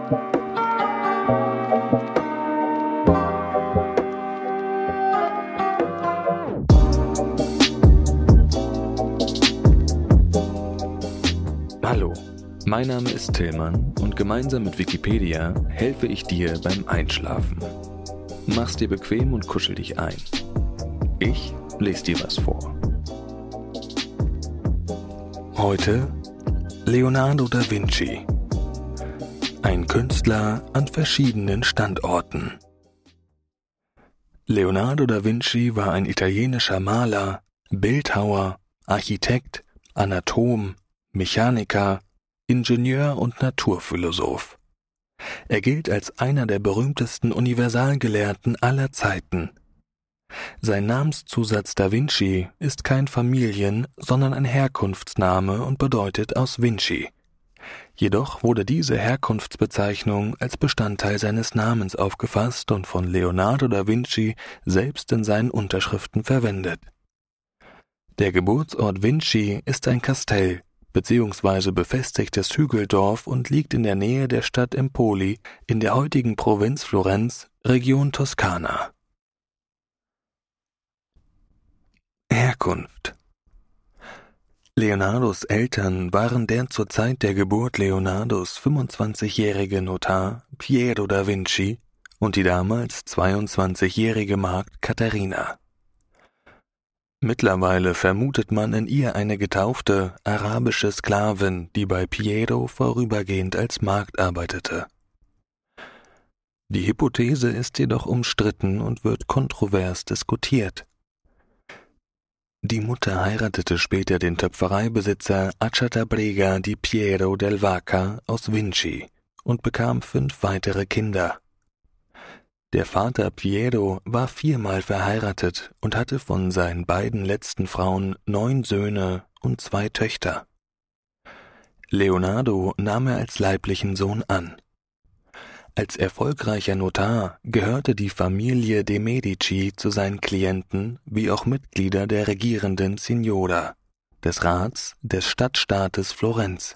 Hallo, mein Name ist Tillmann und gemeinsam mit Wikipedia helfe ich dir beim Einschlafen. Mach's dir bequem und kuschel dich ein. Ich lese dir was vor. Heute Leonardo da Vinci. Ein Künstler an verschiedenen Standorten. Leonardo da Vinci war ein italienischer Maler, Bildhauer, Architekt, Anatom, Mechaniker, Ingenieur und Naturphilosoph. Er gilt als einer der berühmtesten Universalgelehrten aller Zeiten. Sein Namenszusatz Da Vinci ist kein Familien-, sondern ein Herkunftsname und bedeutet aus Vinci. Jedoch wurde diese Herkunftsbezeichnung als Bestandteil seines Namens aufgefasst und von Leonardo da Vinci selbst in seinen Unterschriften verwendet. Der Geburtsort Vinci ist ein Kastell bzw. befestigtes Hügeldorf und liegt in der Nähe der Stadt Empoli in der heutigen Provinz Florenz, Region Toskana. Herkunft: Leonardos Eltern waren der zur Zeit der Geburt Leonardos 25-jährige Notar Piero da Vinci und die damals 22-jährige Magd Katharina. Mittlerweile vermutet man in ihr eine getaufte arabische Sklavin, die bei Piero vorübergehend als Magd arbeitete. Die Hypothese ist jedoch umstritten und wird kontrovers diskutiert. Die Mutter heiratete später den Töpfereibesitzer Acciatabrega di Piero del Vaca aus Vinci und bekam 5 weitere Kinder. Der Vater Piero war 4-mal verheiratet und hatte von seinen beiden letzten Frauen 9 Söhne und 2 Töchter. Leonardo nahm er als leiblichen Sohn an. Als erfolgreicher Notar gehörte die Familie de' Medici zu seinen Klienten wie auch Mitglieder der regierenden Signora, des Rats des Stadtstaates Florenz.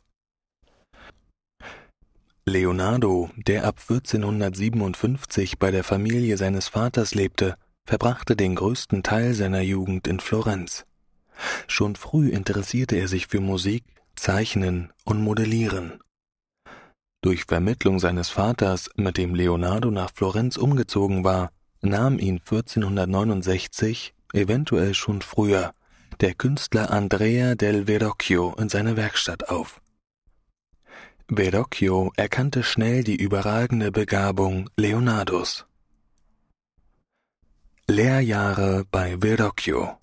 Leonardo, der ab 1457 bei der Familie seines Vaters lebte, verbrachte den größten Teil seiner Jugend in Florenz. Schon früh interessierte er sich für Musik, Zeichnen und Modellieren. Durch Vermittlung seines Vaters, mit dem Leonardo nach Florenz umgezogen war, nahm ihn 1469, eventuell schon früher, der Künstler Andrea del Verrocchio in seine Werkstatt auf. Verrocchio erkannte schnell die überragende Begabung Leonardos. Lehrjahre bei Verrocchio.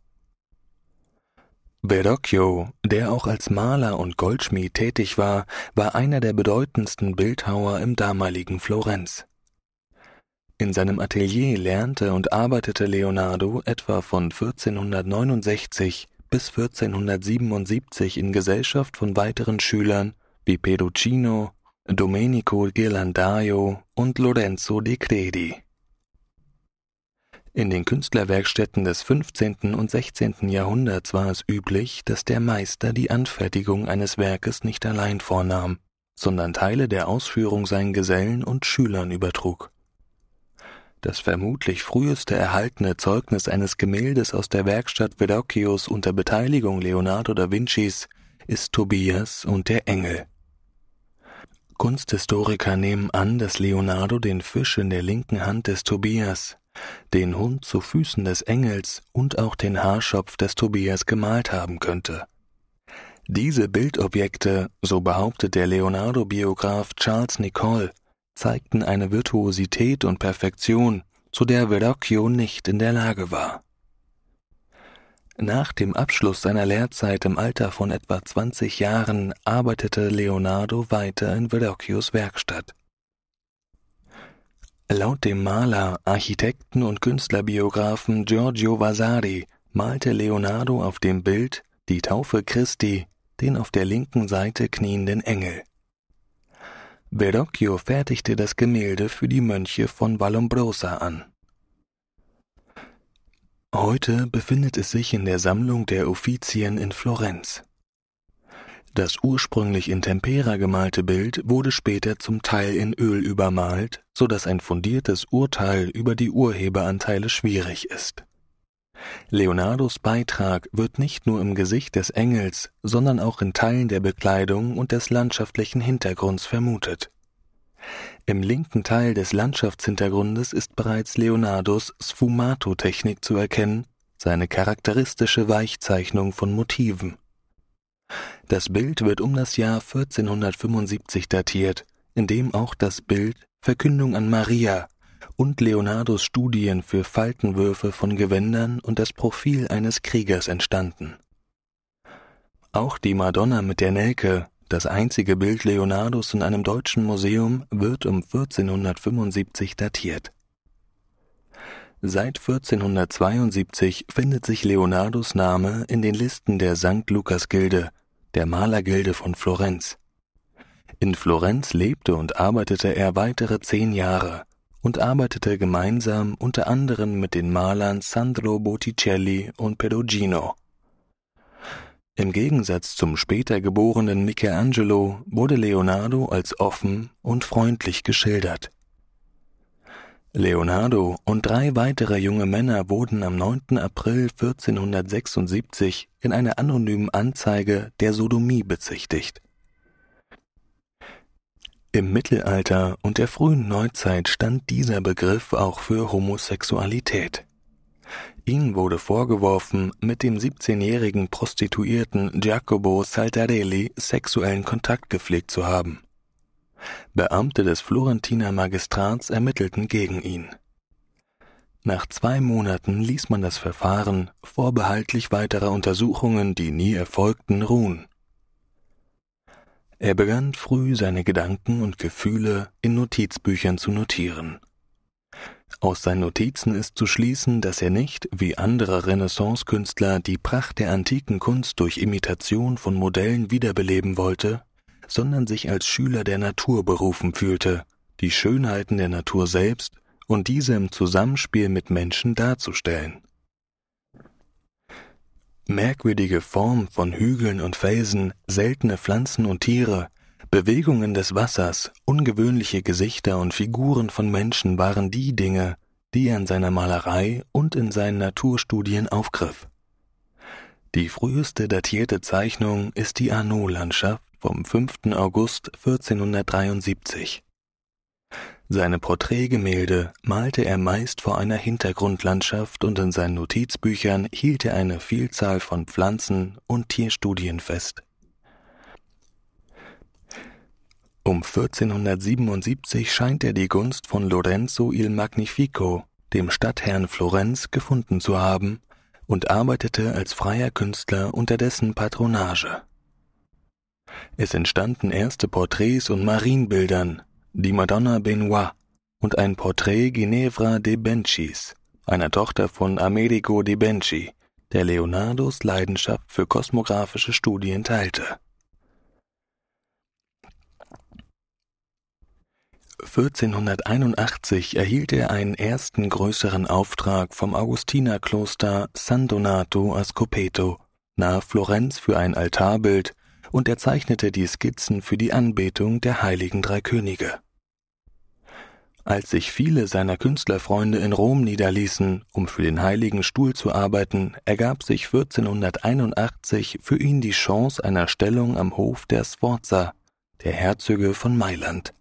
Verrocchio, der auch als Maler und Goldschmied tätig war, war einer der bedeutendsten Bildhauer im damaligen Florenz. In seinem Atelier lernte und arbeitete Leonardo etwa von 1469 bis 1477 in Gesellschaft von weiteren Schülern wie Perugino, Domenico Ghirlandaio und Lorenzo di Credi. In den Künstlerwerkstätten des 15. und 16. Jahrhunderts war es üblich, dass der Meister die Anfertigung eines Werkes nicht allein vornahm, sondern Teile der Ausführung seinen Gesellen und Schülern übertrug. Das vermutlich früheste erhaltene Zeugnis eines Gemäldes aus der Werkstatt Verrocchios unter Beteiligung Leonardo da Vincis ist Tobias und der Engel. Kunsthistoriker nehmen an, dass Leonardo den Fisch in der linken Hand des Tobias, den Hund zu Füßen des Engels und auch den Haarschopf des Tobias gemalt haben könnte. Diese Bildobjekte, so behauptet der Leonardo-Biograf Charles Nicoll, zeigten eine Virtuosität und Perfektion, zu der Verrocchio nicht in der Lage war. Nach dem Abschluss seiner Lehrzeit im Alter von etwa 20 Jahren arbeitete Leonardo weiter in Verrocchios Werkstatt. Laut dem Maler, Architekten und Künstlerbiografen Giorgio Vasari malte Leonardo auf dem Bild Die Taufe Christi den auf der linken Seite knienden Engel. Verrocchio fertigte das Gemälde für die Mönche von Vallombrosa an. Heute befindet es sich in der Sammlung der Uffizien in Florenz. Das ursprünglich in Tempera gemalte Bild wurde später zum Teil in Öl übermalt, so dass ein fundiertes Urteil über die Urheberanteile schwierig ist. Leonardos Beitrag wird nicht nur im Gesicht des Engels, sondern auch in Teilen der Bekleidung und des landschaftlichen Hintergrunds vermutet. Im linken Teil des Landschaftshintergrundes ist bereits Leonardos Sfumato-Technik zu erkennen, seine charakteristische Weichzeichnung von Motiven. Das Bild wird um das Jahr 1475 datiert, in dem auch das Bild Verkündung an Maria und Leonardos Studien für Faltenwürfe von Gewändern und das Profil eines Kriegers entstanden. Auch die Madonna mit der Nelke, das einzige Bild Leonardos in einem deutschen Museum, wird um 1475 datiert. Seit 1472 findet sich Leonardos Name in den Listen der St. Lukas-Gilde, der Malergilde von Florenz. In Florenz lebte und arbeitete er weitere 10 Jahre und arbeitete gemeinsam unter anderem mit den Malern Sandro Botticelli und Perugino. Im Gegensatz zum später geborenen Michelangelo wurde Leonardo als offen und freundlich geschildert. Leonardo und 3 weitere junge Männer wurden am 9. April 1476 in einer anonymen Anzeige der Sodomie bezichtigt. Im Mittelalter und der frühen Neuzeit stand dieser Begriff auch für Homosexualität. Ihnen wurde vorgeworfen, mit dem 17-jährigen Prostituierten Giacomo Saltarelli sexuellen Kontakt gepflegt zu haben. Beamte des Florentiner Magistrats ermittelten gegen ihn. Nach 2 Monaten ließ man das Verfahren, vorbehaltlich weiterer Untersuchungen, die nie erfolgten, ruhen. Er begann früh seine Gedanken und Gefühle in Notizbüchern zu notieren. Aus seinen Notizen ist zu schließen, dass er nicht, wie andere Renaissance-Künstler, die Pracht der antiken Kunst durch Imitation von Modellen wiederbeleben wollte, sondern sich als Schüler der Natur berufen fühlte, die Schönheiten der Natur selbst und diese im Zusammenspiel mit Menschen darzustellen. Merkwürdige Formen von Hügeln und Felsen, seltene Pflanzen und Tiere, Bewegungen des Wassers, ungewöhnliche Gesichter und Figuren von Menschen waren die Dinge, die er in seiner Malerei und in seinen Naturstudien aufgriff. Die früheste datierte Zeichnung ist die Arnaud-Landschaft vom 5. August 1473. Seine Porträtgemälde malte er meist vor einer Hintergrundlandschaft und in seinen Notizbüchern hielt er eine Vielzahl von Pflanzen- und Tierstudien fest. Um 1477 scheint er die Gunst von Lorenzo il Magnifico, dem Stadtherrn Florenz, gefunden zu haben und arbeitete als freier Künstler unter dessen Patronage. Es entstanden erste Porträts und Marienbildern, die Madonna Benoit und ein Porträt Ginevra de Bencis, einer Tochter von Amerigo de Benci, der Leonardos Leidenschaft für kosmographische Studien teilte. 1481 erhielt er einen ersten größeren Auftrag vom Augustinerkloster San Donato a Scopeto nahe Florenz für ein Altarbild und er zeichnete die Skizzen für die Anbetung der heiligen 3 Könige. Als sich viele seiner Künstlerfreunde in Rom niederließen, um für den Heiligen Stuhl zu arbeiten, ergab sich 1481 für ihn die Chance einer Stellung am Hof der Sforza, der Herzöge von Mailand.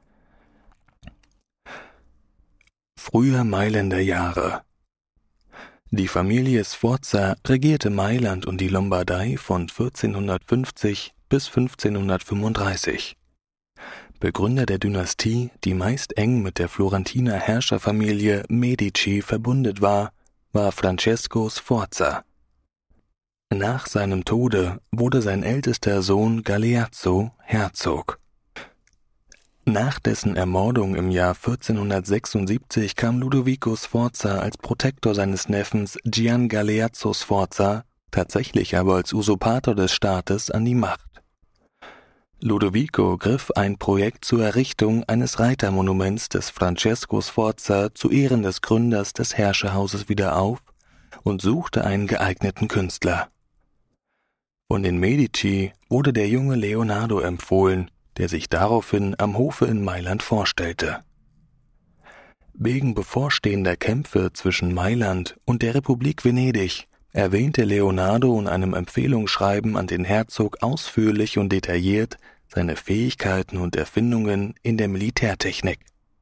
Frühe Mailänder Jahre. Die Familie Sforza regierte Mailand und die Lombardei von 1450 bis 1535. Begründer der Dynastie, die meist eng mit der Florentiner Herrscherfamilie Medici verbundet war, Francesco Sforza. Nach seinem Tode wurde sein ältester Sohn Galeazzo Herzog. Nach dessen Ermordung im Jahr 1476 kam Ludovico Sforza als Protektor seines Neffens Gian Galeazzo Sforza, tatsächlich aber als Usurpator des Staates, an die Macht. Ludovico griff ein Projekt zur Errichtung eines Reitermonuments des Francesco Sforza zu Ehren des Gründers des Herrscherhauses wieder auf und suchte einen geeigneten Künstler. und den Medici wurde der junge Leonardo empfohlen, der sich daraufhin am Hofe in Mailand vorstellte. Wegen bevorstehender Kämpfe zwischen Mailand und der Republik Venedig erwähnte Leonardo in einem Empfehlungsschreiben an den Herzog ausführlich und detailliert seine Fähigkeiten und Erfindungen in der Militärtechnik.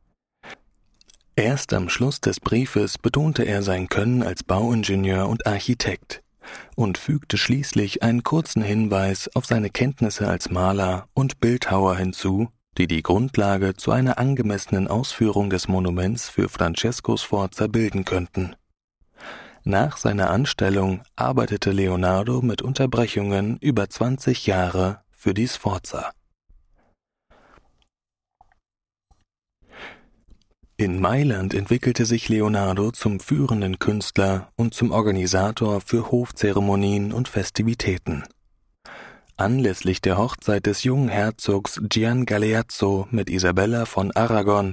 Erst am Schluss des Briefes betonte er sein Können als Bauingenieur und Architekt und fügte schließlich einen kurzen Hinweis auf seine Kenntnisse als Maler und Bildhauer hinzu, die die Grundlage zu einer angemessenen Ausführung des Monuments für Francesco Sforza bilden könnten. Nach seiner Anstellung arbeitete Leonardo mit Unterbrechungen über 20 Jahre für die Sforza. In Mailand entwickelte sich Leonardo zum führenden Künstler und zum Organisator für Hofzeremonien und Festivitäten. Anlässlich der Hochzeit des jungen Herzogs Gian Galeazzo mit Isabella von Aragon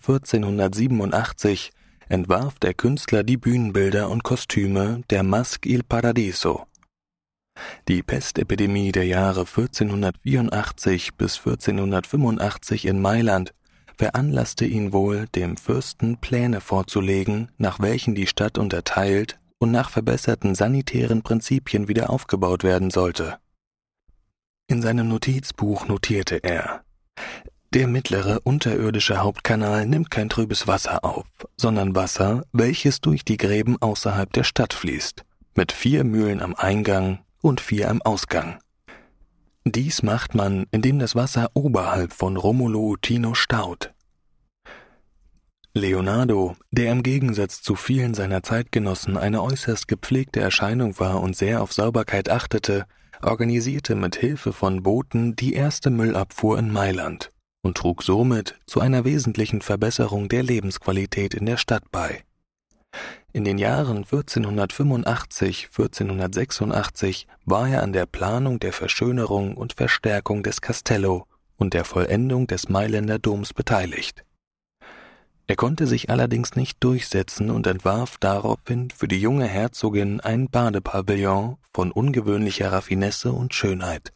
1487 entwarf der Künstler die Bühnenbilder und Kostüme der Masque il Paradiso. Die Pestepidemie der Jahre 1484 bis 1485 in Mailand veranlasste ihn wohl, dem Fürsten Pläne vorzulegen, nach welchen die Stadt unterteilt und nach verbesserten sanitären Prinzipien wieder aufgebaut werden sollte. In seinem Notizbuch notierte er: Der mittlere unterirdische Hauptkanal nimmt kein trübes Wasser auf, sondern Wasser, welches durch die Gräben außerhalb der Stadt fließt, mit 4 Mühlen am Eingang und 4 am Ausgang. Dies macht man, indem das Wasser oberhalb von Romolo Utino staut. Leonardo, der im Gegensatz zu vielen seiner Zeitgenossen eine äußerst gepflegte Erscheinung war und sehr auf Sauberkeit achtete, organisierte mit Hilfe von Booten die erste Müllabfuhr in Mailand und trug somit zu einer wesentlichen Verbesserung der Lebensqualität in der Stadt bei. In den Jahren 1485, 1486 war er an der Planung der Verschönerung und Verstärkung des Castello und der Vollendung des Mailänder Doms beteiligt. Er konnte sich allerdings nicht durchsetzen und entwarf daraufhin für die junge Herzogin ein Badepavillon von ungewöhnlicher Raffinesse und Schönheit.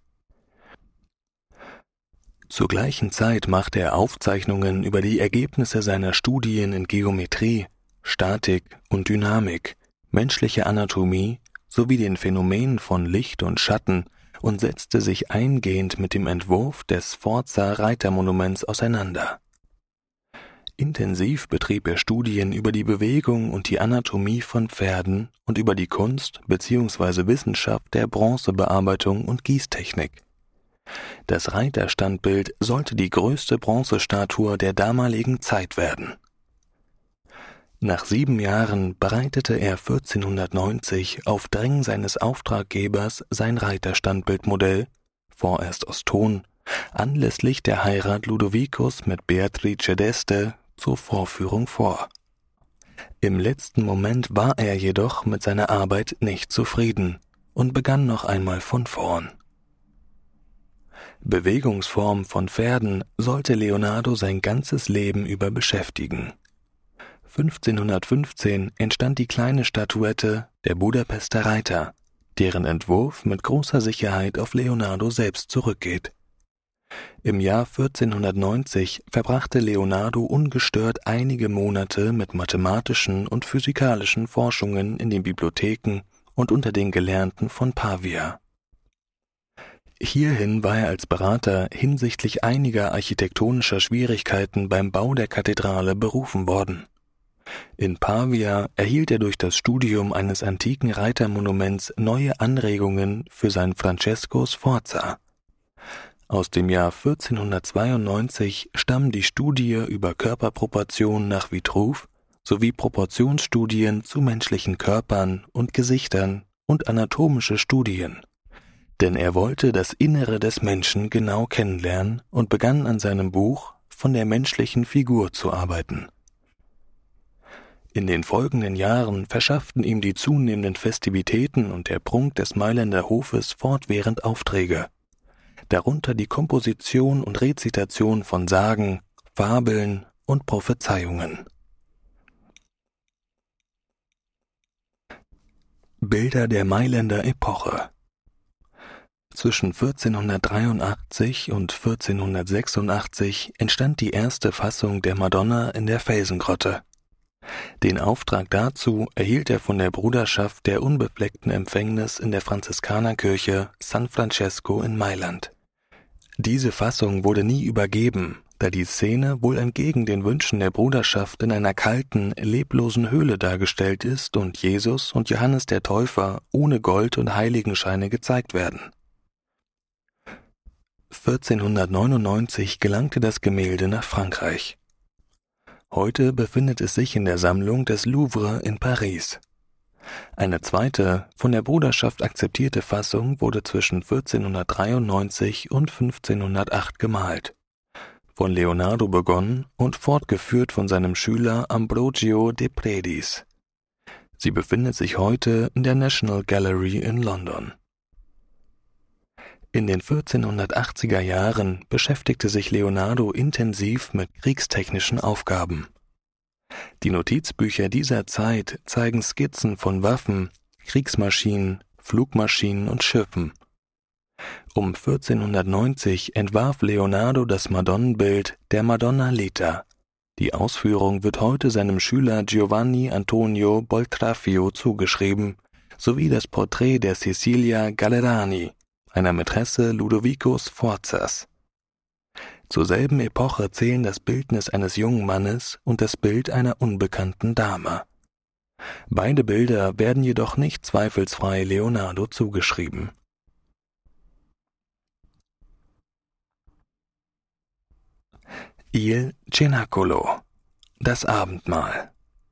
Zur gleichen Zeit machte er Aufzeichnungen über die Ergebnisse seiner Studien in Geometrie, Statik und Dynamik, menschliche Anatomie sowie den Phänomenen von Licht und Schatten und setzte sich eingehend mit dem Entwurf des Sforza-Reitermonuments auseinander. Intensiv betrieb er Studien über die Bewegung und die Anatomie von Pferden und über die Kunst bzw. Wissenschaft der Bronzebearbeitung und Gießtechnik. Das Reiterstandbild sollte die größte Bronzestatue der damaligen Zeit werden. Nach 7 Jahren bereitete er 1490 auf Drängen seines Auftraggebers sein Reiterstandbildmodell, vorerst aus Ton, anlässlich der Heirat Ludovicos mit Beatrice d'Este zur Vorführung vor. Im letzten Moment war er jedoch mit seiner Arbeit nicht zufrieden und begann noch einmal von vorn. Bewegungsform von Pferden sollte Leonardo sein ganzes Leben über beschäftigen. 1515 entstand die kleine Statuette der Budapester Reiter, deren Entwurf mit großer Sicherheit auf Leonardo selbst zurückgeht. Im Jahr 1490 verbrachte Leonardo ungestört einige Monate mit mathematischen und physikalischen Forschungen in den Bibliotheken und unter den Gelehrten von Pavia. Hierhin war er als Berater hinsichtlich einiger architektonischer Schwierigkeiten beim Bau der Kathedrale berufen worden. In Pavia erhielt er durch das Studium eines antiken Reitermonuments neue Anregungen für sein Francesco Sforza. Aus dem Jahr 1492 stammen die Studie über Körperproportionen nach Vitruv sowie Proportionsstudien zu menschlichen Körpern und Gesichtern und anatomische Studien. Denn er wollte das Innere des Menschen genau kennenlernen und begann an seinem Buch von der menschlichen Figur zu arbeiten. In den folgenden Jahren verschafften ihm die zunehmenden Festivitäten und der Prunk des Mailänder Hofes fortwährend Aufträge, darunter die Komposition und Rezitation von Sagen, Fabeln und Prophezeiungen. Bilder der Mailänder Epoche. Zwischen 1483 und 1486 entstand die erste Fassung der Madonna in der Felsengrotte. Den Auftrag dazu erhielt er von der Bruderschaft der unbefleckten Empfängnis in der Franziskanerkirche San Francesco in Mailand. Diese Fassung wurde nie übergeben, da die Szene wohl entgegen den Wünschen der Bruderschaft in einer kalten, leblosen Höhle dargestellt ist und Jesus und Johannes der Täufer ohne Gold- und Heiligenscheine gezeigt werden. 1499 gelangte das Gemälde nach Frankreich. Heute befindet es sich in der Sammlung des Louvre in Paris. Eine zweite, von der Bruderschaft akzeptierte Fassung wurde zwischen 1493 und 1508 gemalt. Von Leonardo begonnen und fortgeführt von seinem Schüler Ambrogio de Predis. Sie befindet sich heute in der National Gallery in London. In den 1480er Jahren beschäftigte sich Leonardo intensiv mit kriegstechnischen Aufgaben. Die Notizbücher dieser Zeit zeigen Skizzen von Waffen, Kriegsmaschinen, Flugmaschinen und Schiffen. Um 1490 entwarf Leonardo das Madonnenbild der Madonna Lita. Die Ausführung wird heute seinem Schüler Giovanni Antonio Boltraffio zugeschrieben, sowie das Porträt der Cecilia Gallerani, einer Mätresse Ludovicos Sforzas. Zur selben Epoche zählen das Bildnis eines jungen Mannes und das Bild einer unbekannten Dame. Beide Bilder werden jedoch nicht zweifelsfrei Leonardo zugeschrieben. Il Cenacolo, das Abendmahl.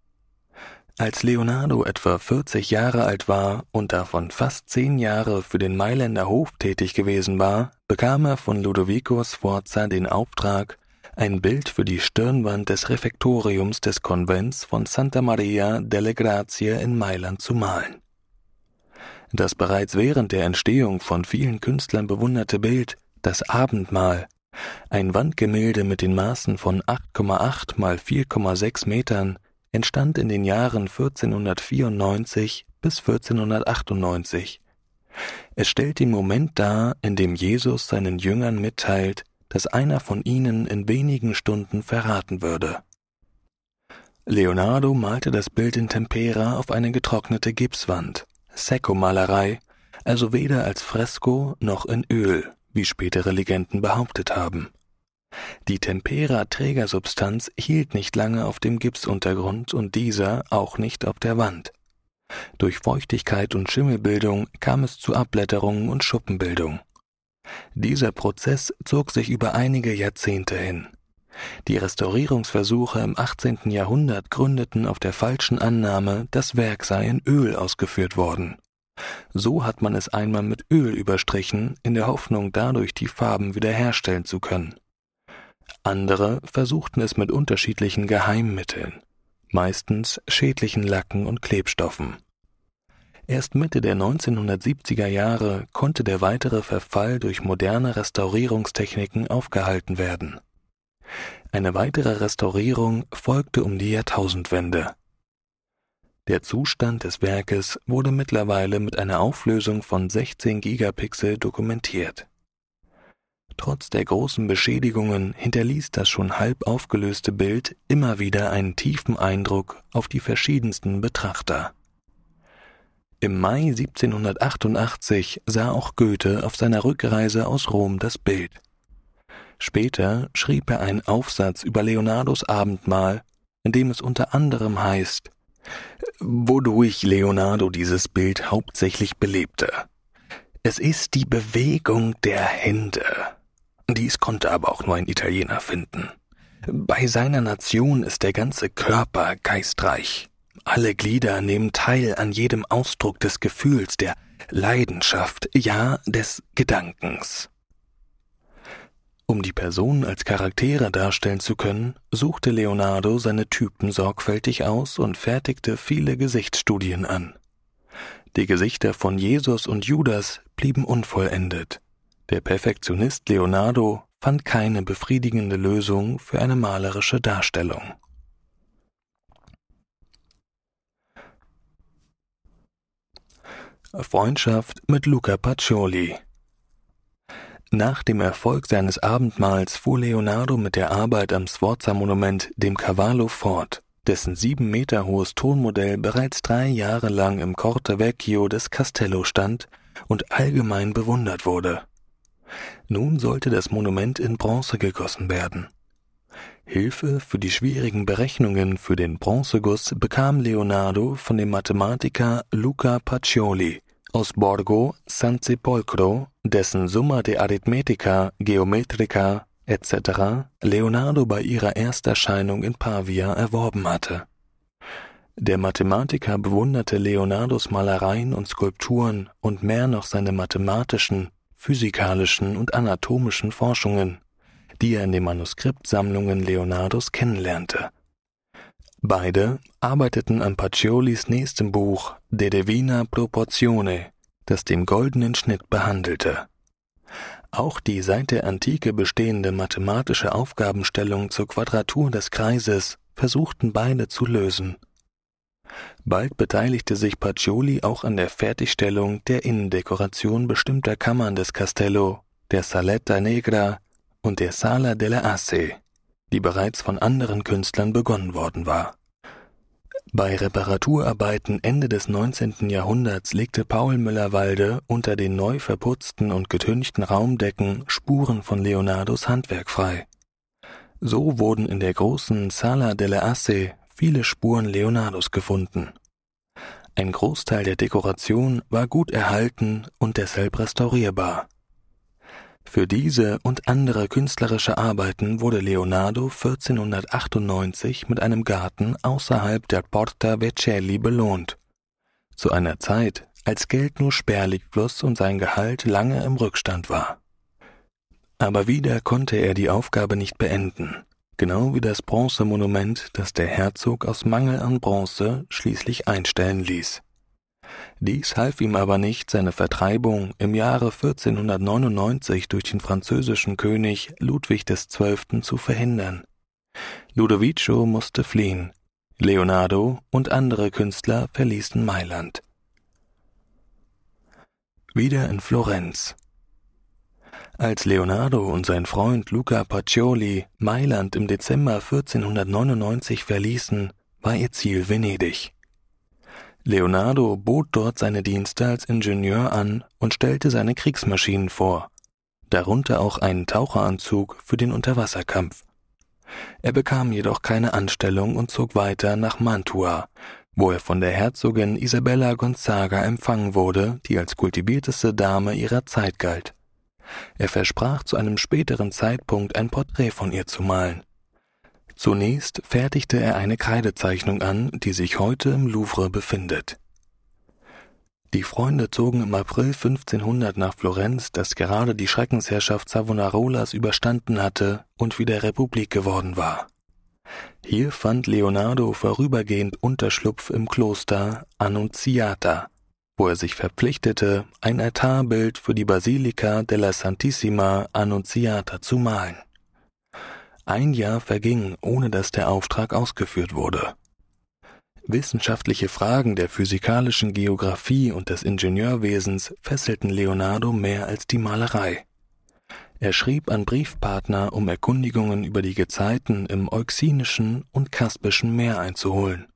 Als Leonardo etwa 40 Jahre alt war und davon fast 10 Jahre für den Mailänder Hof tätig gewesen war, bekam er von Ludovico Sforza den Auftrag, ein Bild für die Stirnwand des Refektoriums des Konvents von Santa Maria delle Grazie in Mailand zu malen. Das bereits während der Entstehung von vielen Künstlern bewunderte Bild, das Abendmahl, ein Wandgemälde mit den Maßen von 8,8 mal 4,6 Metern, entstand in den Jahren 1494 bis 1498. Es stellt den Moment dar, in dem Jesus seinen Jüngern mitteilt, dass einer von ihnen in wenigen Stunden verraten würde. Leonardo malte das Bild in Tempera auf eine getrocknete Gipswand, Secco-Malerei, also weder als Fresko noch in Öl, wie spätere Legenden behauptet haben. Die Tempera-Trägersubstanz hielt nicht lange auf dem Gipsuntergrund und dieser auch nicht auf der Wand. Durch Feuchtigkeit und Schimmelbildung kam es zu Abblätterungen und Schuppenbildung. Dieser Prozess zog sich über einige Jahrzehnte hin. Die Restaurierungsversuche im 18. Jahrhundert gründeten auf der falschen Annahme, das Werk sei in Öl ausgeführt worden. So hat man es einmal mit Öl überstrichen, in der Hoffnung, dadurch die Farben wiederherstellen zu können. Andere versuchten es mit unterschiedlichen Geheimmitteln, meistens schädlichen Lacken und Klebstoffen. Erst Mitte der 1970er Jahre konnte der weitere Verfall durch moderne Restaurierungstechniken aufgehalten werden. Eine weitere Restaurierung folgte um die Jahrtausendwende. Der Zustand des Werkes wurde mittlerweile mit einer Auflösung von 16 Gigapixel dokumentiert. Trotz der großen Beschädigungen hinterließ das schon halb aufgelöste Bild immer wieder einen tiefen Eindruck auf die verschiedensten Betrachter. Im Mai 1788 sah auch Goethe auf seiner Rückreise aus Rom das Bild. Später schrieb er einen Aufsatz über Leonardos Abendmahl, in dem es unter anderem heißt: wodurch Leonardo dieses Bild hauptsächlich belebte. Es ist die Bewegung der Hände. Dies konnte aber auch nur ein Italiener finden. Bei seiner Nation ist der ganze Körper geistreich. Alle Glieder nehmen teil an jedem Ausdruck des Gefühls, der Leidenschaft, ja des Gedankens. Um die Personen als Charaktere darstellen zu können, suchte Leonardo seine Typen sorgfältig aus und fertigte viele Gesichtsstudien an. Die Gesichter von Jesus und Judas blieben unvollendet. Der Perfektionist Leonardo fand keine befriedigende Lösung für eine malerische Darstellung. Freundschaft mit Luca Pacioli. Nach dem Erfolg seines Abendmahls fuhr Leonardo mit der Arbeit am Sforza-Monument, dem Cavallo, fort, dessen 7 Meter hohes Tonmodell bereits 3 Jahre lang im Corte Vecchio des Castello stand und allgemein bewundert wurde. Nun sollte das Monument in Bronze gegossen werden. Hilfe für die schwierigen Berechnungen für den Bronzeguss bekam Leonardo von dem Mathematiker Luca Pacioli aus Borgo San Sepolcro, dessen Summa de Arithmetica, Geometrica etc. Leonardo bei ihrer Ersterscheinung in Pavia erworben hatte. Der Mathematiker bewunderte Leonardos Malereien und Skulpturen und mehr noch seine mathematischen, physikalischen und anatomischen Forschungen, die er in den Manuskriptsammlungen Leonardos kennenlernte. Beide arbeiteten an Paciolis nächstem Buch De Divina Proportione, das den goldenen Schnitt behandelte. Auch die seit der Antike bestehende mathematische Aufgabenstellung zur Quadratur des Kreises versuchten beide zu lösen. Bald beteiligte sich Pacioli auch an der Fertigstellung der Innendekoration bestimmter Kammern des Castello, der Saletta Negra und der Sala delle Asse, die bereits von anderen Künstlern begonnen worden war. Bei Reparaturarbeiten Ende des 19. Jahrhunderts legte Paul Müller-Walde unter den neu verputzten und getünchten Raumdecken Spuren von Leonardos Handwerk frei. So wurden in der großen Sala delle Asse viele Spuren Leonardos gefunden. Ein Großteil der Dekoration war gut erhalten und deshalb restaurierbar. Für diese und andere künstlerische Arbeiten wurde Leonardo 1498 mit einem Garten außerhalb der Porta Vercelli belohnt, zu einer Zeit, als Geld nur spärlich floss und sein Gehalt lange im Rückstand war. Aber wieder konnte er die Aufgabe nicht beenden, genau wie das Bronzemonument, das der Herzog aus Mangel an Bronze schließlich einstellen ließ. Dies half ihm aber nicht, seine Vertreibung im Jahre 1499 durch den französischen König Ludwig XII. Zu verhindern. Ludovico musste fliehen, Leonardo und andere Künstler verließen Mailand. Wieder in Florenz. Als Leonardo und sein Freund Luca Pacioli Mailand im Dezember 1499 verließen, war ihr Ziel Venedig. Leonardo bot dort seine Dienste als Ingenieur an und stellte seine Kriegsmaschinen vor, darunter auch einen Taucheranzug für den Unterwasserkampf. Er bekam jedoch keine Anstellung und zog weiter nach Mantua, wo er von der Herzogin Isabella Gonzaga empfangen wurde, die als kultivierteste Dame ihrer Zeit galt. Er versprach zu einem späteren Zeitpunkt ein Porträt von ihr zu malen. Zunächst fertigte er eine Kreidezeichnung an, die sich heute im Louvre befindet. Die Freunde zogen im April 1500 nach Florenz, das gerade die Schreckensherrschaft Savonarolas überstanden hatte und wieder Republik geworden war. Hier fand Leonardo vorübergehend Unterschlupf im Kloster Annunziata, wo er sich verpflichtete, ein Altarbild für die Basilica della Santissima Annunziata zu malen. Ein Jahr verging, ohne dass der Auftrag ausgeführt wurde. Wissenschaftliche Fragen der physikalischen Geographie und des Ingenieurwesens fesselten Leonardo mehr als die Malerei. Er schrieb an Briefpartner, um Erkundigungen über die Gezeiten im Euxinischen und Kaspischen Meer einzuholen.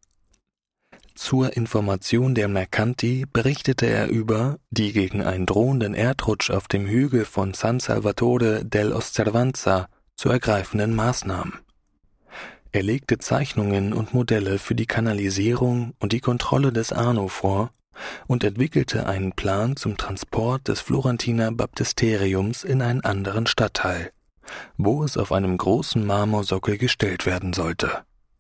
Zur Information der Mercanti berichtete er über die gegen einen drohenden Erdrutsch auf dem Hügel von San Salvatore dell'Osservanza zu ergreifenden Maßnahmen. Er legte Zeichnungen und Modelle für die Kanalisierung und die Kontrolle des Arno vor und entwickelte einen Plan zum Transport des Florentiner Baptisteriums in einen anderen Stadtteil, wo es auf einem großen Marmorsockel gestellt werden sollte.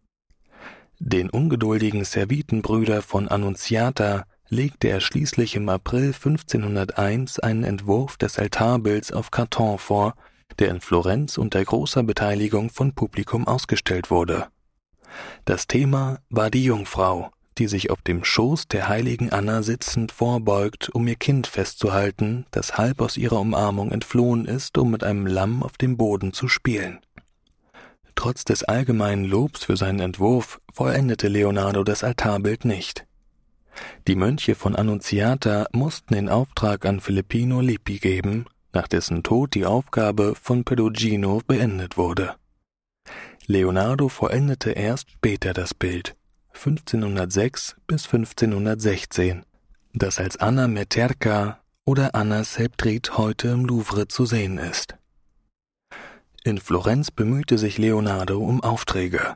Den ungeduldigen Servitenbrüder von Annunziata legte er schließlich im April 1501 einen Entwurf des Altarbilds auf Karton vor, der in Florenz unter großer Beteiligung von Publikum ausgestellt wurde. Das Thema war die Jungfrau, die sich auf dem Schoß der heiligen Anna sitzend vorbeugt, um ihr Kind festzuhalten, das halb aus ihrer Umarmung entflohen ist, um mit einem Lamm auf dem Boden zu spielen. Trotz des allgemeinen Lobs für seinen Entwurf vollendete Leonardo das Altarbild nicht. Die Mönche von Annunziata mussten den Auftrag an Filippino Lippi geben, nach dessen Tod die Aufgabe von Perugino beendet wurde. Leonardo vollendete erst später das Bild, 1506 bis 1516, das als Anna Meterka oder Anna Septrit heute im Louvre zu sehen ist. In Florenz bemühte sich Leonardo um Aufträge.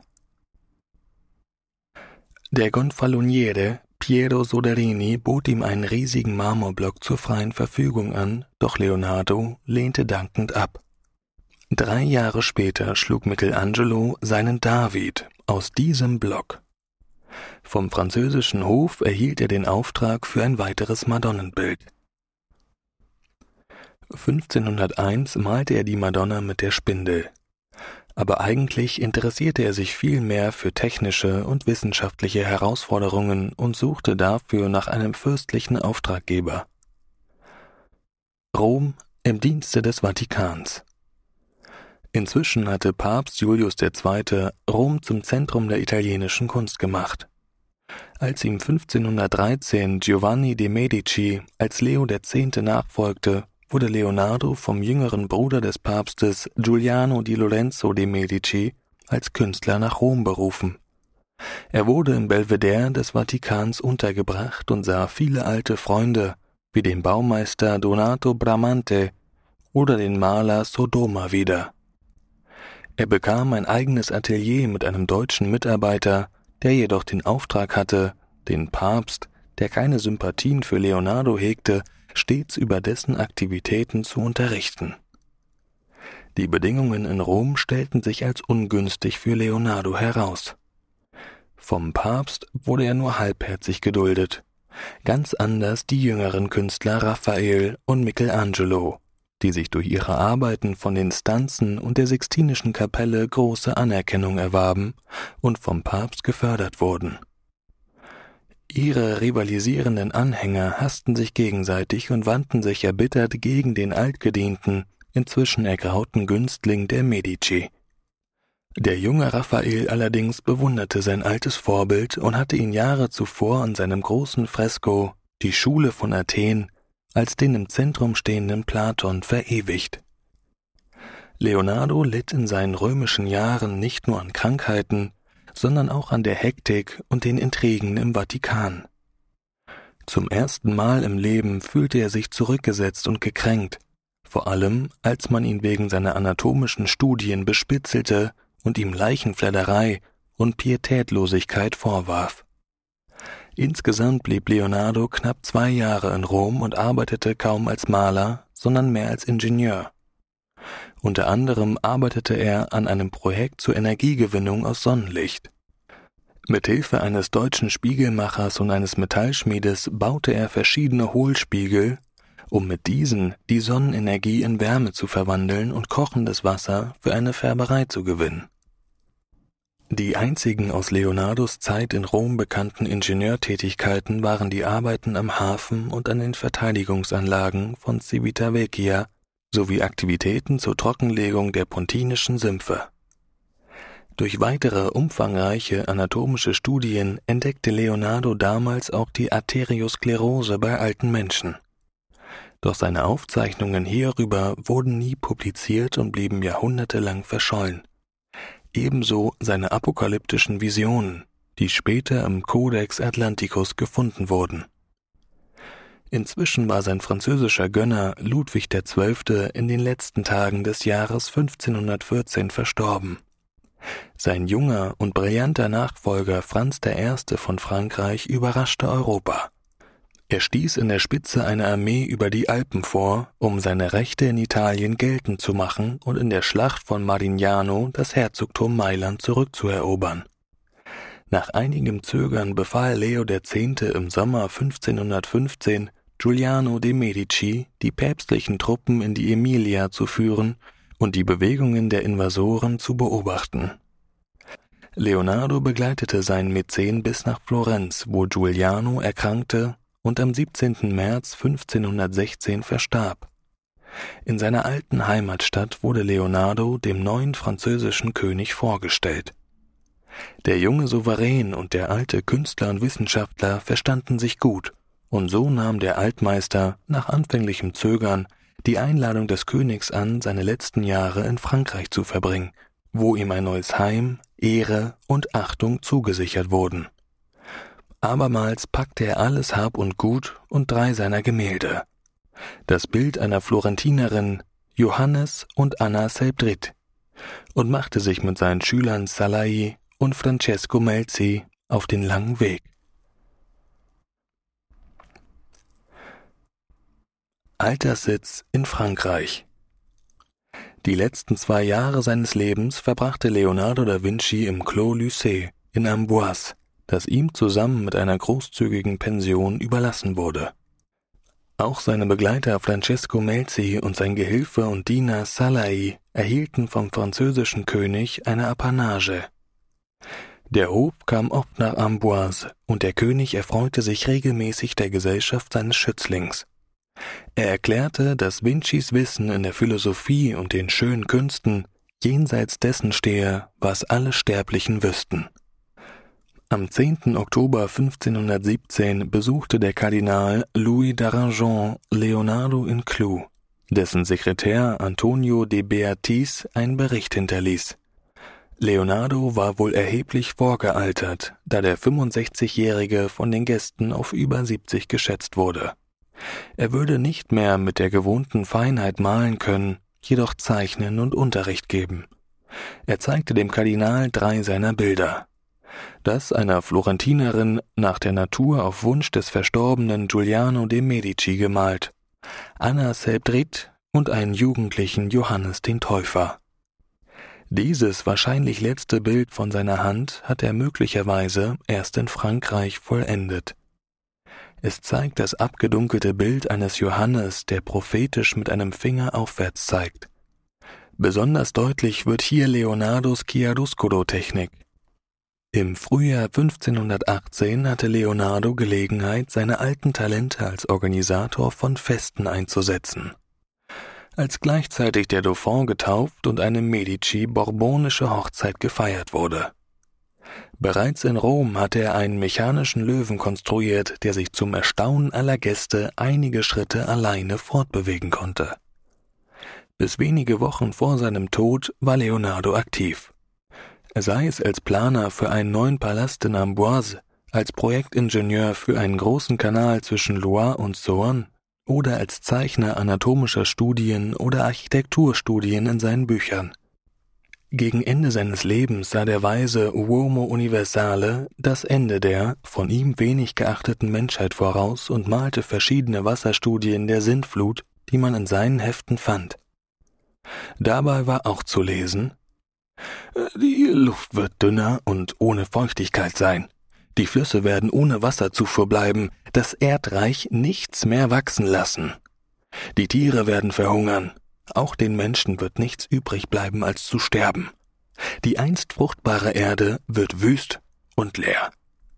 Der Gonfaloniere Piero Soderini bot ihm einen riesigen Marmorblock zur freien Verfügung an, doch Leonardo lehnte dankend ab. 3 Jahre später schlug Michelangelo seinen David aus diesem Block. Vom französischen Hof erhielt er den Auftrag für ein weiteres Madonnenbild. 1501 malte er die Madonna mit der Spindel. Aber eigentlich interessierte er sich viel mehr für technische und wissenschaftliche Herausforderungen und suchte dafür nach einem fürstlichen Auftraggeber. Rom im Dienste des Vatikans. Inzwischen hatte Papst Julius II. Rom zum Zentrum der italienischen Kunst gemacht. Als ihm 1513 Giovanni de' Medici als Leo X. nachfolgte, wurde Leonardo vom jüngeren Bruder des Papstes Giuliano di Lorenzo de' Medici als Künstler nach Rom berufen. Er wurde im Belvedere des Vatikans untergebracht und sah viele alte Freunde, wie den Baumeister Donato Bramante oder den Maler Sodoma wieder. Er bekam ein eigenes Atelier mit einem deutschen Mitarbeiter, der jedoch den Auftrag hatte, den Papst, der keine Sympathien für Leonardo hegte, stets über dessen Aktivitäten zu unterrichten. Die Bedingungen in Rom stellten sich als ungünstig für Leonardo heraus. Vom Papst wurde er nur halbherzig geduldet, ganz anders die jüngeren Künstler Raphael und Michelangelo, die sich durch ihre Arbeiten von den Stanzen und der Sixtinischen Kapelle große Anerkennung erwarben und vom Papst gefördert wurden. Ihre rivalisierenden Anhänger hassten sich gegenseitig und wandten sich erbittert gegen den altgedienten, inzwischen ergrauten Günstling der Medici. Der junge Raphael allerdings bewunderte sein altes Vorbild und hatte ihn Jahre zuvor an seinem großen Fresko »Die Schule von Athen« als den im Zentrum stehenden Platon verewigt. Leonardo litt in seinen römischen Jahren nicht nur an Krankheiten, sondern auch an der Hektik und den Intrigen im Vatikan. Zum ersten Mal im Leben fühlte er sich zurückgesetzt und gekränkt, vor allem als man ihn wegen seiner anatomischen Studien bespitzelte und ihm Leichenfledderei und Pietätlosigkeit vorwarf. Insgesamt blieb Leonardo knapp 2 Jahre in Rom und arbeitete kaum als Maler, sondern mehr als Ingenieur. Unter anderem arbeitete er an einem Projekt zur Energiegewinnung aus Sonnenlicht. Mithilfe eines deutschen Spiegelmachers und eines Metallschmiedes baute er verschiedene Hohlspiegel, um mit diesen die Sonnenenergie in Wärme zu verwandeln und kochendes Wasser für eine Färberei zu gewinnen. Die einzigen aus Leonardos Zeit in Rom bekannten Ingenieurtätigkeiten waren die Arbeiten am Hafen und an den Verteidigungsanlagen von Civitavecchia sowie Aktivitäten zur Trockenlegung der Pontinischen Sümpfe. Durch weitere umfangreiche anatomische Studien entdeckte Leonardo damals auch die Arteriosklerose bei alten Menschen. Doch seine Aufzeichnungen hierüber wurden nie publiziert und blieben jahrhundertelang verschollen. Ebenso seine apokalyptischen Visionen, die später im Codex Atlanticus gefunden wurden. Inzwischen war sein französischer Gönner Ludwig XII. In den letzten Tagen des Jahres 1514 verstorben. Sein junger und brillanter Nachfolger Franz I. von Frankreich überraschte Europa. Er stieß in der Spitze einer Armee über die Alpen vor, um seine Rechte in Italien geltend zu machen und in der Schlacht von Marignano das Herzogtum Mailand zurückzuerobern. Nach einigem Zögern befahl Leo X. im Sommer 1515 Giuliano de' Medici, die päpstlichen Truppen in die Emilia zu führen und die Bewegungen der Invasoren zu beobachten. Leonardo begleitete seinen Mäzen bis nach Florenz, wo Giuliano erkrankte und am 17. März 1516 verstarb. In seiner alten Heimatstadt wurde Leonardo dem neuen französischen König vorgestellt. Der junge Souverän und der alte Künstler und Wissenschaftler verstanden sich gut, und so nahm der Altmeister nach anfänglichem Zögern die Einladung des Königs an, seine letzten Jahre in Frankreich zu verbringen, wo ihm ein neues Heim, Ehre und Achtung zugesichert wurden. Abermals packte er alles Hab und Gut und 3 seiner Gemälde: das Bild einer Florentinerin, Johannes und Anna Selbdrit, und machte sich mit seinen Schülern Salai und Francesco Melzi auf den langen Weg. Alterssitz in Frankreich. Die letzten 2 Jahre seines Lebens verbrachte Leonardo da Vinci im Clos Lucé in Amboise, das ihm zusammen mit einer großzügigen Pension überlassen wurde. Auch seine Begleiter Francesco Melzi und sein Gehilfe und Diener Salai erhielten vom französischen König eine Apanage. Der Hof kam oft nach Amboise und der König erfreute sich regelmäßig der Gesellschaft seines Schützlings. Er erklärte, dass Vincis Wissen in der Philosophie und den schönen Künsten jenseits dessen stehe, was alle Sterblichen wüssten. Am 10. Oktober 1517 besuchte der Kardinal Louis d'Argenton Leonardo in Cloux, dessen Sekretär Antonio de Beatis einen Bericht hinterließ. Leonardo war wohl erheblich vorgealtert, da der 65-Jährige von den Gästen auf über 70 geschätzt wurde. Er würde nicht mehr mit der gewohnten Feinheit malen können, jedoch zeichnen und Unterricht geben. Er zeigte dem Kardinal 3 seiner Bilder: das einer Florentinerin nach der Natur auf Wunsch des verstorbenen Giuliano de' Medici gemalt, Anna Selbdrit und einen jugendlichen Johannes den Täufer. Dieses wahrscheinlich letzte Bild von seiner Hand hat er möglicherweise erst in Frankreich vollendet. Es zeigt das abgedunkelte Bild eines Johannes, der prophetisch mit einem Finger aufwärts zeigt. Besonders deutlich wird hier Leonardos Chiaroscuro-Technik. Im Frühjahr 1518 hatte Leonardo Gelegenheit, seine alten Talente als Organisator von Festen einzusetzen. Als gleichzeitig der Dauphin getauft und eine Medici-bourbonische Hochzeit gefeiert wurde. Bereits in Rom hatte er einen mechanischen Löwen konstruiert, der sich zum Erstaunen aller Gäste einige Schritte alleine fortbewegen konnte. Bis wenige Wochen vor seinem Tod war Leonardo aktiv. Sei es als Planer für einen neuen Palast in Amboise, als Projektingenieur für einen großen Kanal zwischen Loire und Saône oder als Zeichner anatomischer Studien oder Architekturstudien in seinen Büchern. Gegen Ende seines Lebens sah der weise Uomo Universale das Ende der von ihm wenig geachteten Menschheit voraus und malte verschiedene Wasserstudien der Sintflut, die man in seinen Heften fand. Dabei war auch zu lesen: Die Luft wird dünner und ohne Feuchtigkeit sein. Die Flüsse werden ohne Wasserzufuhr bleiben, das Erdreich nichts mehr wachsen lassen. Die Tiere werden verhungern. Auch den Menschen wird nichts übrig bleiben, als zu sterben. Die einst fruchtbare Erde wird wüst und leer.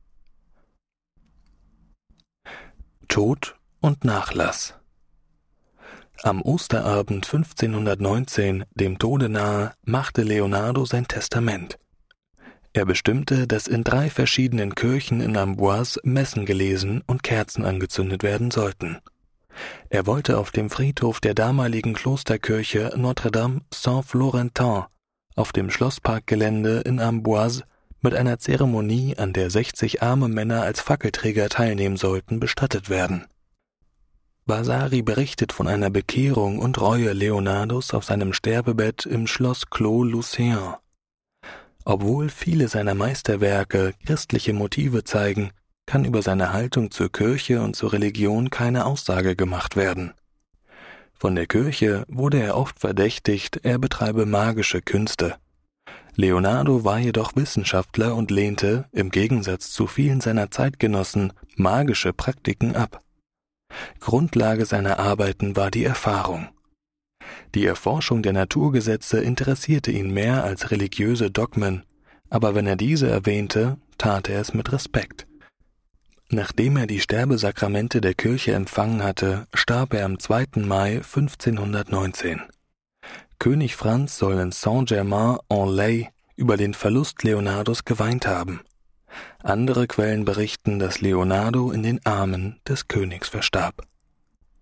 Tod und Nachlass. Am Osterabend 1519, dem Tode nahe, machte Leonardo sein Testament. Er bestimmte, dass in 3 verschiedenen Kirchen in Amboise Messen gelesen und Kerzen angezündet werden sollten. Er wollte auf dem Friedhof der damaligen Klosterkirche Notre-Dame Saint-Florentin auf dem Schlossparkgelände in Amboise mit einer Zeremonie, an der 60 arme Männer als Fackelträger teilnehmen sollten, bestattet werden. Vasari berichtet von einer Bekehrung und Reue Leonardos auf seinem Sterbebett im Schloss Clos Lucéen. Obwohl viele seiner Meisterwerke christliche Motive zeigen, kann über seine Haltung zur Kirche und zur Religion keine Aussage gemacht werden. Von der Kirche wurde er oft verdächtigt, er betreibe magische Künste. Leonardo war jedoch Wissenschaftler und lehnte, im Gegensatz zu vielen seiner Zeitgenossen, magische Praktiken ab. Grundlage seiner Arbeiten war die Erfahrung. Die Erforschung der Naturgesetze interessierte ihn mehr als religiöse Dogmen, aber wenn er diese erwähnte, tat er es mit Respekt. Nachdem er die Sterbesakramente der Kirche empfangen hatte, starb er am 2. Mai 1519. König Franz soll in Saint-Germain-en-Laye über den Verlust Leonardos geweint haben. Andere Quellen berichten, dass Leonardo in den Armen des Königs verstarb.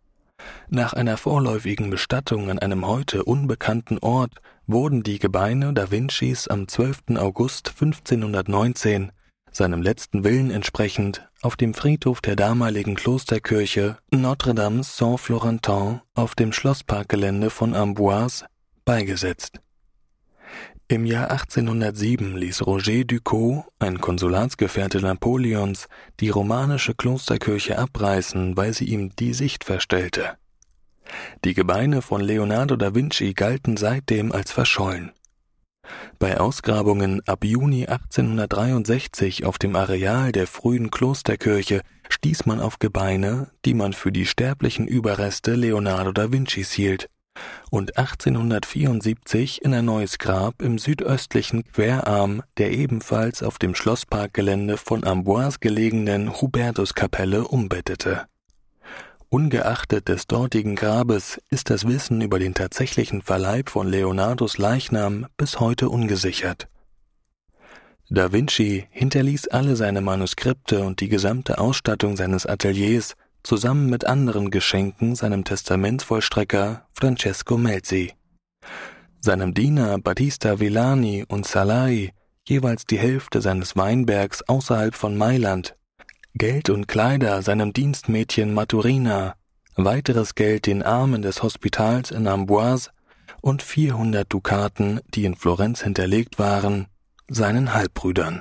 Nach einer vorläufigen Bestattung an einem heute unbekannten Ort wurden die Gebeine Da Vincis am 12. August 1519, seinem letzten Willen entsprechend, auf dem Friedhof der damaligen Klosterkirche Notre-Dame Saint-Florentin auf dem Schlossparkgelände von Amboise beigesetzt. Im Jahr 1807 ließ Roger Ducos, ein Konsulatsgefährte Napoleons, die romanische Klosterkirche abreißen, weil sie ihm die Sicht verstellte. Die Gebeine von Leonardo da Vinci galten seitdem als verschollen. Bei Ausgrabungen ab Juni 1863 auf dem Areal der frühen Klosterkirche stieß man auf Gebeine, die man für die sterblichen Überreste Leonardo da Vincis hielt, und 1874 in ein neues Grab im südöstlichen Querarm der ebenfalls auf dem Schlossparkgelände von Amboise gelegenen Hubertuskapelle umbettete. Ungeachtet des dortigen Grabes ist das Wissen über den tatsächlichen Verleib von Leonardos Leichnam bis heute ungesichert. Da Vinci hinterließ alle seine Manuskripte und die gesamte Ausstattung seines Ateliers zusammen mit anderen Geschenken seinem Testamentsvollstrecker Francesco Melzi, seinem Diener Battista Villani und Salai jeweils die Hälfte seines Weinbergs außerhalb von Mailand, Geld und Kleider seinem Dienstmädchen Maturina, weiteres Geld den Armen des Hospitals in Amboise und 400 Dukaten, die in Florenz hinterlegt waren, seinen Halbbrüdern.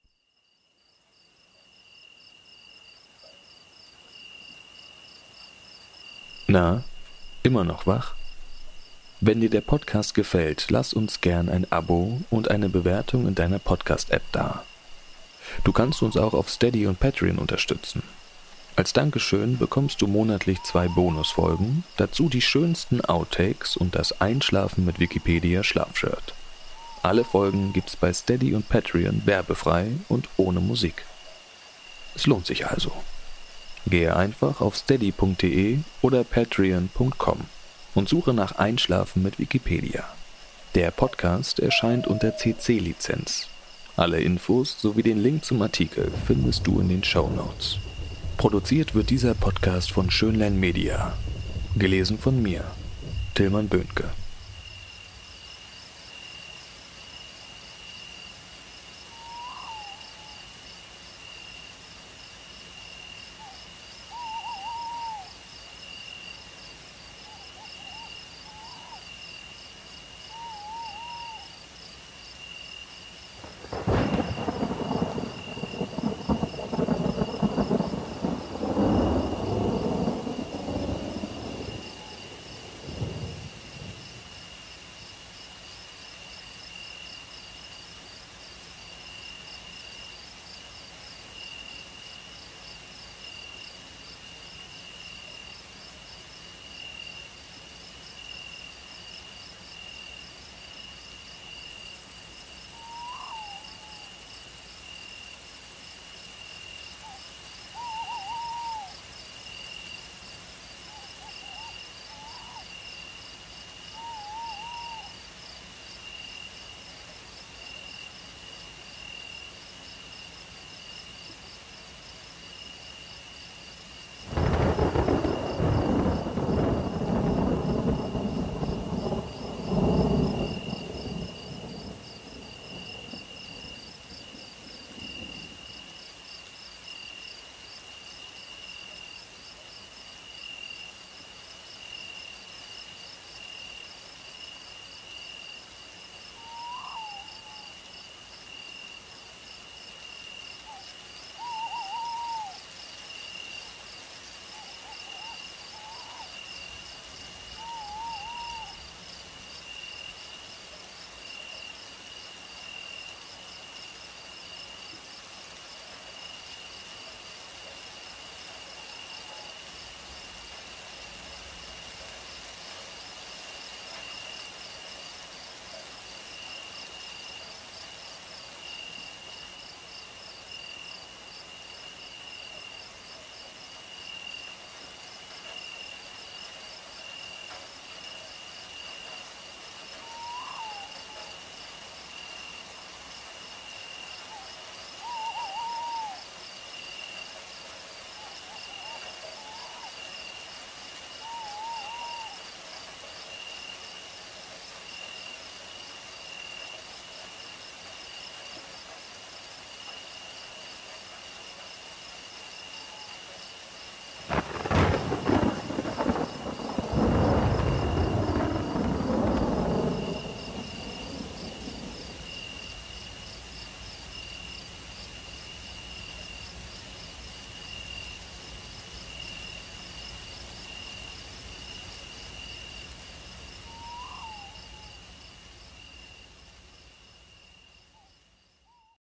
Na, immer noch wach? Wenn dir der Podcast gefällt, lass uns gern ein Abo und eine Bewertung in deiner Podcast-App da. Du kannst uns auch auf Steady und Patreon unterstützen. Als Dankeschön bekommst du monatlich 2 Bonusfolgen, dazu die schönsten Outtakes und das Einschlafen mit Wikipedia Schlafshirt. Alle Folgen gibt's bei Steady und Patreon werbefrei und ohne Musik. Es lohnt sich also. Gehe einfach auf steady.de oder patreon.com und suche nach Einschlafen mit Wikipedia. Der Podcast erscheint unter CC-Lizenz. Alle Infos sowie den Link zum Artikel findest du in den Shownotes. Produziert wird dieser Podcast von Schönlein Media. Gelesen von mir, Tilman Böhnke.